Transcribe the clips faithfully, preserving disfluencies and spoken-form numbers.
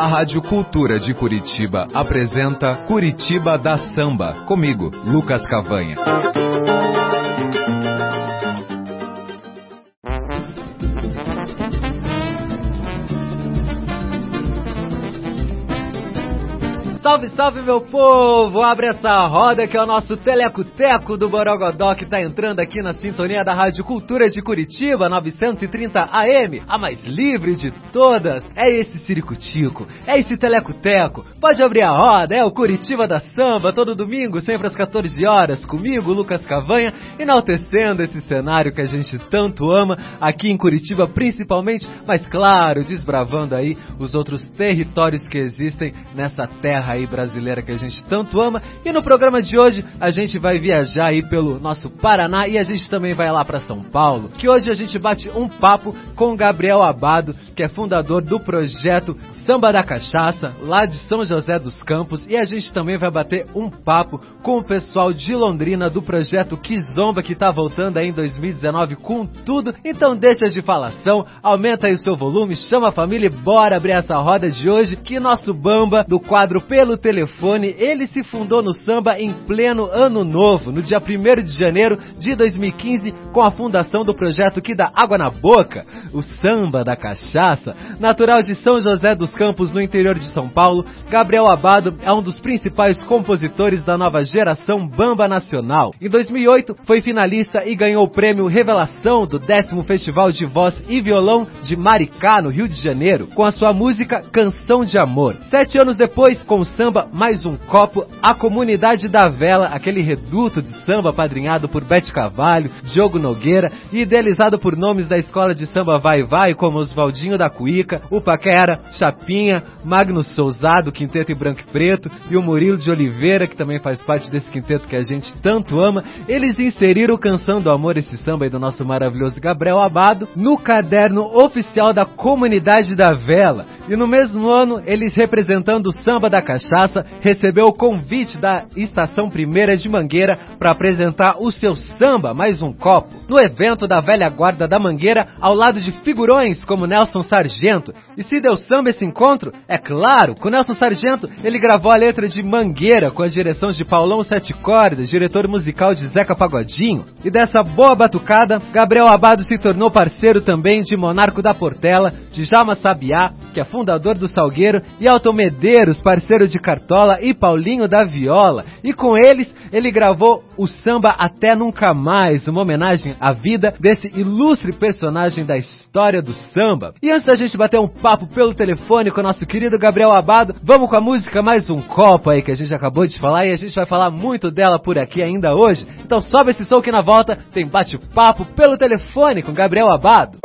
A Rádio Cultura de Curitiba apresenta Curitiba da Samba, comigo, Lucas Cavanha. Salve, salve, meu povo! Abre essa roda que é o nosso Teleco-Teco do Borogodó, que tá entrando aqui na sintonia da Rádio Cultura de Curitiba, novecentos e trinta A M, a mais livre de todas. É esse Ciricutico, é esse Teleco-Teco. Pode abrir a roda, é o Curitiba da Samba, todo domingo, sempre às quatorze horas, comigo, Lucas Cavanha, enaltecendo esse cenário que a gente tanto ama, aqui em Curitiba principalmente, mas claro, desbravando aí os outros territórios que existem nessa terra aí brasileira que a gente tanto ama. E no programa de hoje a gente vai viajar aí pelo nosso Paraná e a gente também vai lá para São Paulo, que hoje a gente bate um papo com o Gabriel Abbado, que é fundador do projeto Samba da Cachaça, lá de São José dos Campos, e a gente também vai bater um papo com o pessoal de Londrina do projeto Kizomba, que tá voltando aí em dois mil e dezenove com tudo. Então deixa de falação, aumenta aí o seu volume, chama a família e bora abrir essa roda de hoje, que nosso Bamba do quadro Pelo Telefone, ele se fundou no samba em pleno ano novo, no dia primeiro de janeiro de dois mil e quinze, com a fundação do projeto que dá água na boca, o Samba da Cachaça. Natural de São José dos Campos, no interior de São Paulo, Gabriel Abbado é um dos principais compositores da nova geração Bamba Nacional. Em dois mil e oito, foi finalista e ganhou o prêmio Revelação do décimo Festival de Voz e Violão de Maricá, no Rio de Janeiro, com a sua música Canção de Amor. Sete anos depois, com o samba Mais um Copo, a Comunidade da Vela, aquele reduto de samba padrinhado por Bete Carvalho, Diogo Nogueira e idealizado por nomes da escola de samba Vai Vai, como Oswaldinho da Cuíca, o Paquera, Chapinha, Magno Sousado, Quinteto em Branco e Preto, e o Murilo de Oliveira, que também faz parte desse quinteto que a gente tanto ama. Eles inseriram Canção do Amor, esse samba aí do nosso maravilhoso Gabriel Abbado, no caderno oficial da Comunidade da Vela. E no mesmo ano, eles, representando o Samba da Cachaça, recebeu o convite da Estação Primeira de Mangueira para apresentar o seu samba Mais um Copo, no evento da velha guarda da Mangueira, ao lado de figurões como Nelson Sargento. E se deu samba esse encontro? É claro, com Nelson Sargento ele gravou a letra de Mangueira, com a direção de Paulão Sete Cordas, diretor musical de Zeca Pagodinho. E dessa boa batucada, Gabriel Abbado se tornou parceiro também de Monarco da Portela, de Djalma Sabiá, que é fundador do Salgueiro, e Alton Medeiros, parceiro de Cartola, e Paulinho da Viola. E com eles, ele gravou o samba Até Nunca Mais, uma homenagem à vida desse ilustre personagem da história do samba. E antes da gente bater um papo pelo telefone com o nosso querido Gabriel Abbado, vamos com a música Mais um Copo aí, que a gente acabou de falar, e a gente vai falar muito dela por aqui ainda hoje. Então sobe esse som que na volta tem bate-papo pelo telefone com Gabriel Abbado.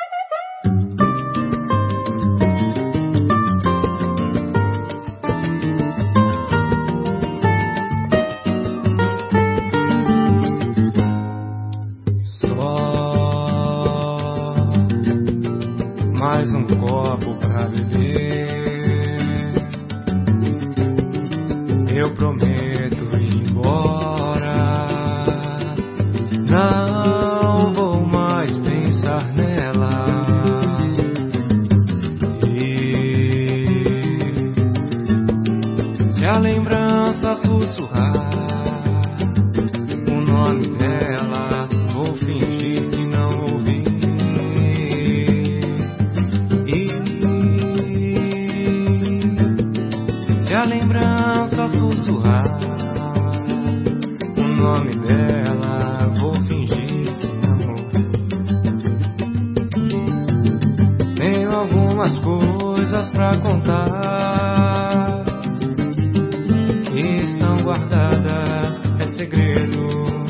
Mais um copo pra beber, eu prometo ir embora, não vou mais pensar nela. E se a lembrança sussurrar o nome dela, vou fingir que não ouvi. Se a lembrança sussurrar o nome dela, vou fingir que não ouvi. Tenho algumas coisas pra contar que estão guardadas, é segredo.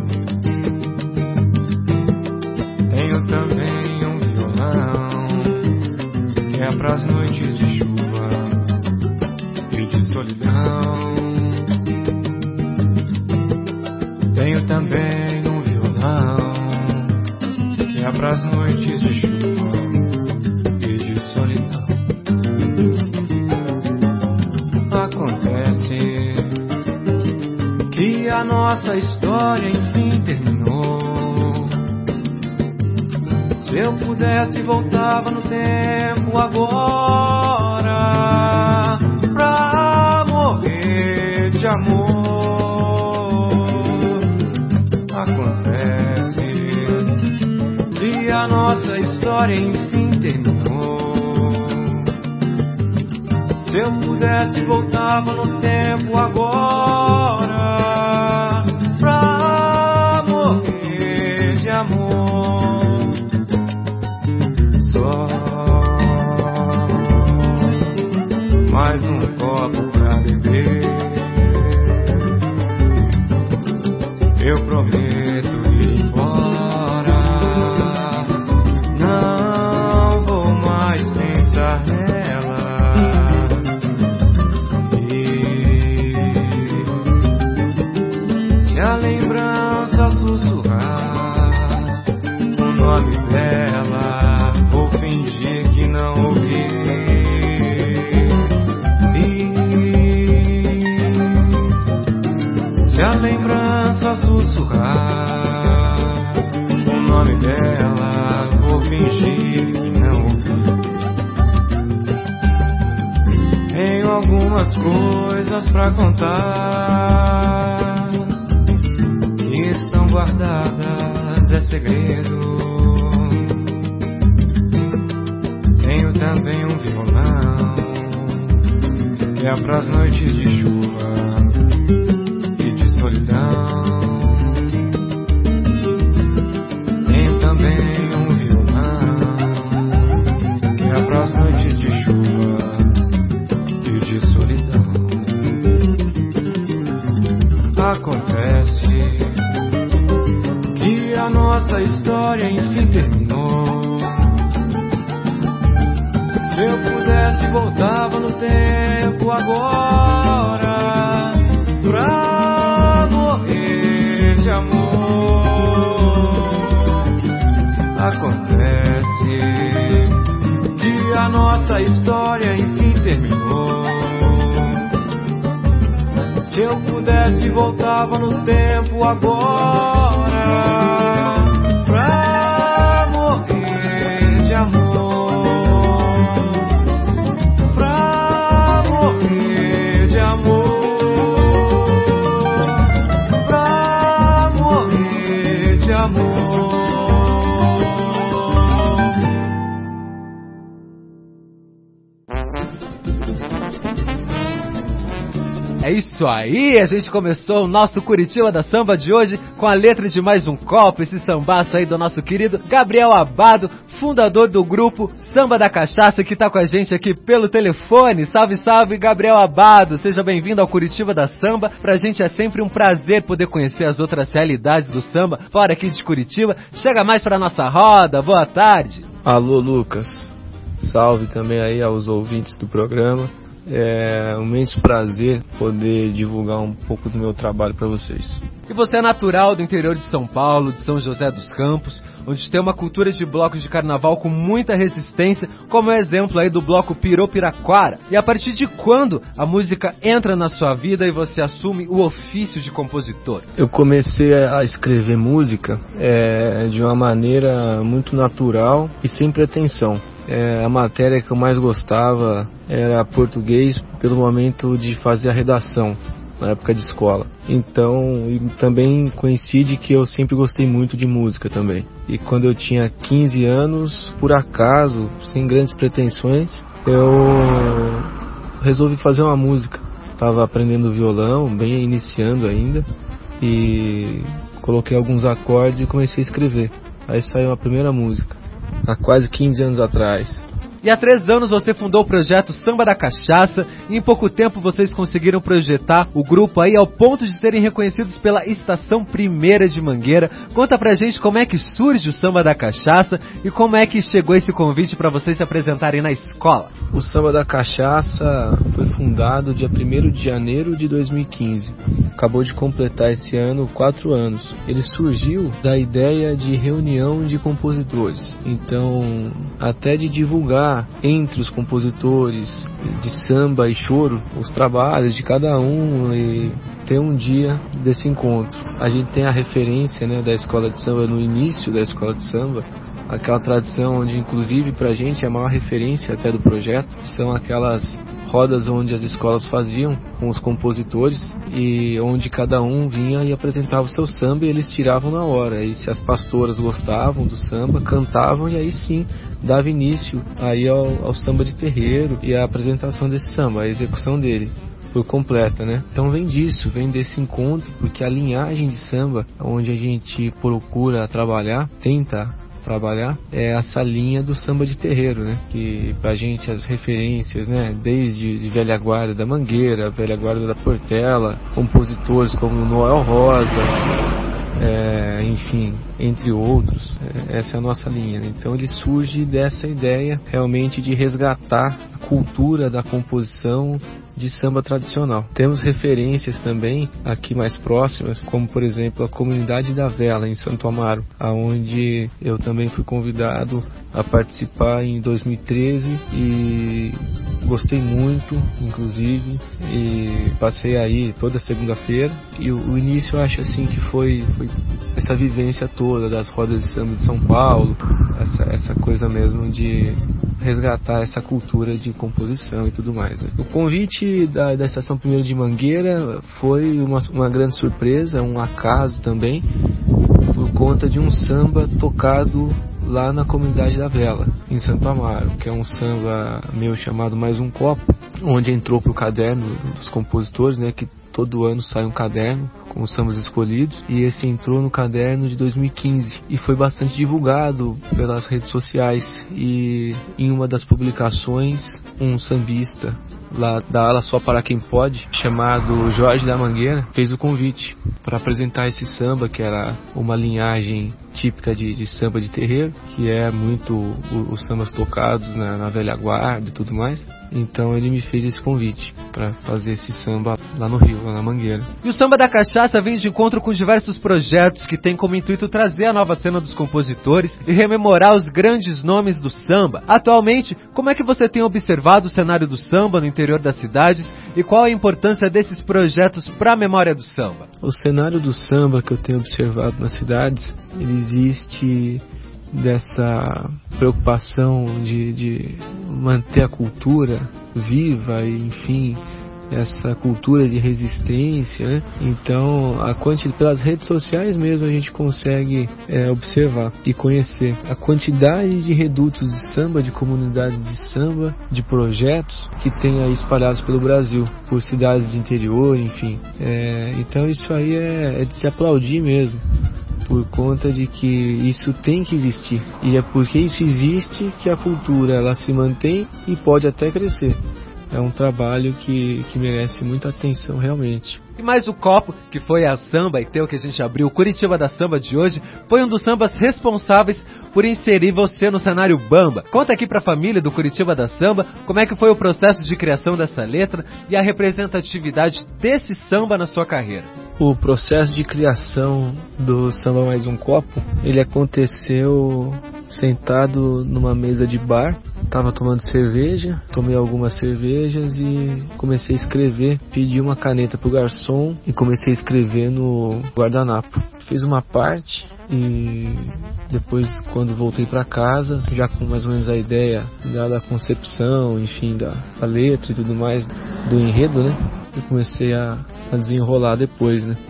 Tenho também um violão que é pras noites de chuva e de solidão. Tenho também um violão que é pras noites de chuva e de solidão. Acontece que a nossa história enfim terminou. Se eu pudesse voltava no tempo agora, história enfim terminou. Se eu pudesse voltava no tempo agora pra morrer de amor. Só mais um copo pra beber. Eu prometo ir embora. Não vou mais pensar nela. E se a lembrança sussurrar o nome dela, vou fingir que não ouvi. Se a lembrança sussurrar o nome dela, vou fingir que não ouvi. Tenho algumas coisas pra contar que estão guardadas, é segredo. Tenho também um violão que é pras noites de chuva solidão. Tenho também um violão que é pras noites de chuva e de solidão. Acontece que a nossa história enfim terminou. Se eu pudesse voltava no tempo agora pra morrer de amor. Acontece que a nossa história enfim terminou. Se eu pudesse voltava no tempo agora pra morrer de amor. Pra morrer de amor. É isso aí, a gente começou o nosso Curitiba da Samba de hoje com a letra de Mais um Copo, esse sambaço aí do nosso querido Gabriel Abado, fundador do grupo Samba da Cachaça, que tá com a gente aqui pelo telefone. Salve, salve, Gabriel Abado, seja bem-vindo ao Curitiba da Samba. Pra gente é sempre um prazer poder conhecer as outras realidades do samba fora aqui de Curitiba. Chega mais pra nossa roda, boa tarde. Alô, Lucas, salve também aí aos ouvintes do programa. É um imenso prazer poder divulgar um pouco do meu trabalho para vocês. E você é natural do interior de São Paulo, de São José dos Campos, onde tem uma cultura de blocos de carnaval com muita resistência, como é exemplo aí do bloco Piropiraquara. E a partir de quando a música entra na sua vida e você assume o ofício de compositor? Eu comecei a escrever música é, de uma maneira muito natural e sem pretensão. É, a matéria que eu mais gostava era português, pelo momento de fazer a redação na época de escola. Então, e também coincide que eu sempre gostei muito de música também. E quando eu tinha quinze anos, por acaso, sem grandes pretensões, eu resolvi fazer uma música. Estava aprendendo violão, bem iniciando ainda, e coloquei alguns acordes e comecei a escrever. Aí saiu a primeira música, há quase quinze anos atrás. E há três anos você fundou o projeto Samba da Cachaça, e em pouco tempo vocês conseguiram projetar o grupo aí ao ponto de serem reconhecidos pela Estação Primeira de Mangueira. Conta pra gente como é que surge o Samba da Cachaça e como é que chegou esse convite para vocês se apresentarem na escola. O Samba da Cachaça foi fundado dia primeiro de janeiro de dois mil e quinze. Acabou de completar esse ano quatro anos. Ele surgiu da ideia de reunião de compositores. Então, até de divulgar entre os compositores de samba e choro os trabalhos de cada um e ter um dia desse encontro. A gente tem a referência, né, da escola de samba no início da escola de samba, aquela tradição onde inclusive pra gente é a maior referência até do projeto, são aquelas rodas onde as escolas faziam com os compositores e onde cada um vinha e apresentava o seu samba e eles tiravam na hora. E se as pastoras gostavam do samba, cantavam e aí sim dava início aí ao, ao samba de terreiro e a apresentação desse samba, a execução dele por completa, né? Então vem disso, vem desse encontro, porque a linhagem de samba onde a gente procura trabalhar, tenta trabalhar, é essa linha do samba de terreiro, né? Que pra gente as referências, né? Desde de velha guarda da Mangueira, velha guarda da Portela, compositores como Noel Rosa, É, enfim, entre outros, é, essa é a nossa linha, né? Então ele surge dessa ideia realmente de resgatar a cultura da composição de samba tradicional. Temos referências também aqui mais próximas, como por exemplo a Comunidade da Vela em Santo Amaro, aonde eu também fui convidado a participar em dois mil e treze e gostei muito, inclusive, e passei aí toda segunda-feira. E o, o início eu acho assim que foi, foi essa vivência toda das rodas de samba de São Paulo, essa, essa coisa mesmo de resgatar essa cultura de composição e tudo mais, né? O convite da, da Estação Primeiro de Mangueira foi uma, uma grande surpresa, um acaso também, por conta de um samba tocado lá na Comunidade da Vela, em Santo Amaro, que é um samba meu chamado Mais um Copo, onde entrou pro caderno dos compositores, né, que todo ano sai um caderno com os sambas escolhidos, e esse entrou no caderno de dois mil e quinze e foi bastante divulgado pelas redes sociais. E em uma das publicações, um sambista lá da ala Só Para Quem Pode, chamado Jorge da Mangueira, fez o convite para apresentar esse samba, que era uma linhagem típica de, de samba de terreiro, que é muito o, os sambas tocados na, na velha guarda e tudo mais. Então ele me fez esse convite para fazer esse samba lá no Rio, lá na Mangueira. E o Samba da Cachaça vem de encontro com diversos projetos que tem como intuito trazer a nova cena dos compositores e rememorar os grandes nomes do samba. Atualmente, como é que você tem observado o cenário do samba no interior das cidades e qual a importância desses projetos para a memória do samba? O cenário do samba que eu tenho observado nas cidades, ele existe dessa preocupação de, de manter a cultura viva e, enfim, essa cultura de resistência, né? Então, a quantidade, pelas redes sociais mesmo a gente consegue é, observar e conhecer a quantidade de redutos de samba, de comunidades de samba, de projetos que tem aí espalhados pelo Brasil, por cidades de interior, enfim. É, então isso aí é, é de se aplaudir mesmo, por conta de que isso tem que existir. E é porque isso existe que a cultura ela se mantém e pode até crescer. É um trabalho que, que merece muita atenção realmente. E mais o copo, que foi a samba e teu que a gente abriu, o Curitiba da Samba de hoje, foi um dos sambas responsáveis por inserir você no cenário bamba. Conta aqui pra família do Curitiba da Samba como é que foi o processo de criação dessa letra e a representatividade desse samba na sua carreira. O processo de criação do Samba Mais um Copo, ele aconteceu sentado numa mesa de bar. Tava tomando cerveja, tomei algumas cervejas e comecei a escrever. Pedi uma caneta pro garçom e comecei a escrever no guardanapo. Fiz uma parte e depois, quando voltei para casa, já com mais ou menos a ideia da, da concepção, enfim, da, da letra e tudo mais, do enredo, né? Eu comecei a, a desenrolar depois, né?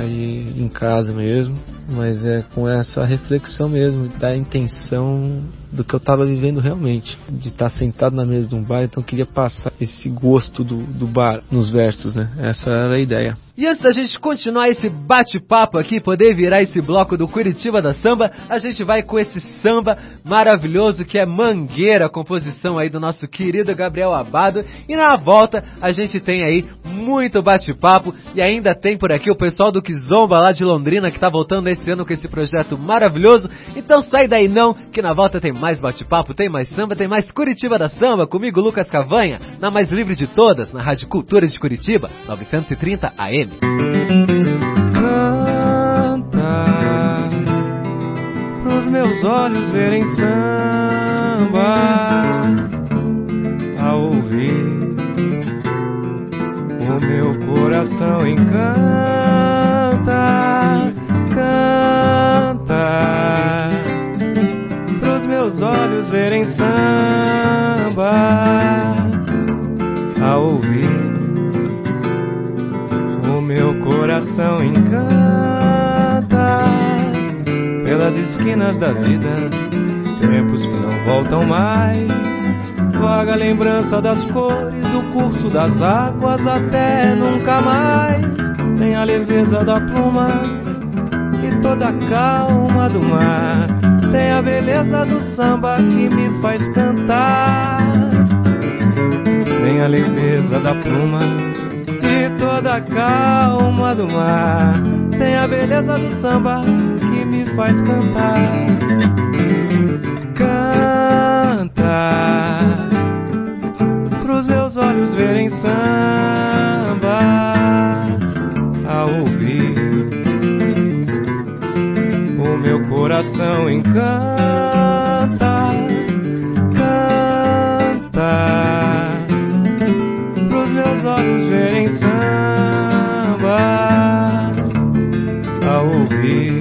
Aí em casa mesmo, mas é com essa reflexão mesmo, da intenção do que eu estava vivendo realmente, de estar sentado na mesa de um bar, então eu queria passar esse gosto do, do bar nos versos, né? Essa era a ideia. E antes da gente continuar esse bate-papo aqui, poder virar esse bloco do Curitiba da Samba, a gente vai com esse samba maravilhoso que é Mangueira, composição aí do nosso querido Gabriel Abado. E na volta a gente tem aí muito bate-papo e ainda tem por aqui o pessoal do Kizomba lá de Londrina que tá voltando esse ano com esse projeto maravilhoso. Então sai daí não, que na volta tem mais bate-papo, tem mais samba, tem mais Curitiba da Samba, comigo Lucas Cavanha, na mais livre de todas, na Rádio Cultura de Curitiba, novecentos e trinta A M. Canta pros meus olhos verem samba, a ouvir o meu coração encanta, canta pros meus olhos verem samba, a esquinas da vida, tempos que não voltam mais. Vaga lembrança das cores, do curso das águas até nunca mais. Tem a leveza da pluma e toda a calma do mar. Tem a beleza do samba que me faz cantar. Tem a leveza da pluma e toda a calma do mar. Tem a beleza do samba que me faz cantar. Canta pros meus olhos verem samba, a ouvir o meu coração encanta. Canta pros meus olhos verem samba, a ouvir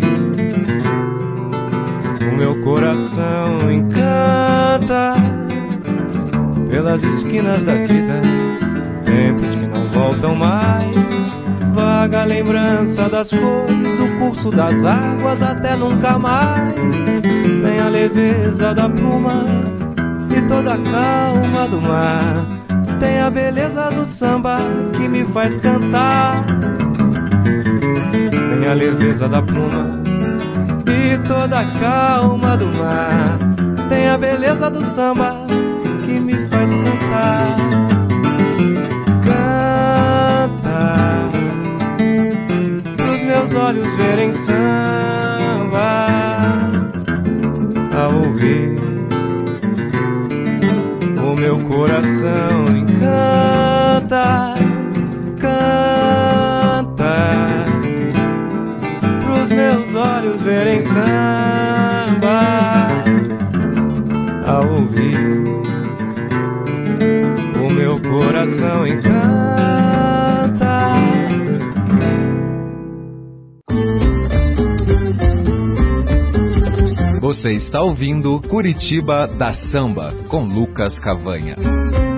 o meu coração encanta. Pelas esquinas da vida, tempos que não voltam mais. Vaga lembrança das cores, do curso das águas até nunca mais. Tem a leveza da pluma e toda a calma do mar. Tem a beleza do samba que me faz cantar. Tem a leveza da pluma e toda a calma do mar. Tem a beleza do samba que me faz cantar. Canta pros meus olhos verem samba, a ouvir o meu coração encanta. Canta pros meus olhos verem samba, a ouvir o meu coração encanta. Você está ouvindo Curitiba da Samba com Lucas Cavanha.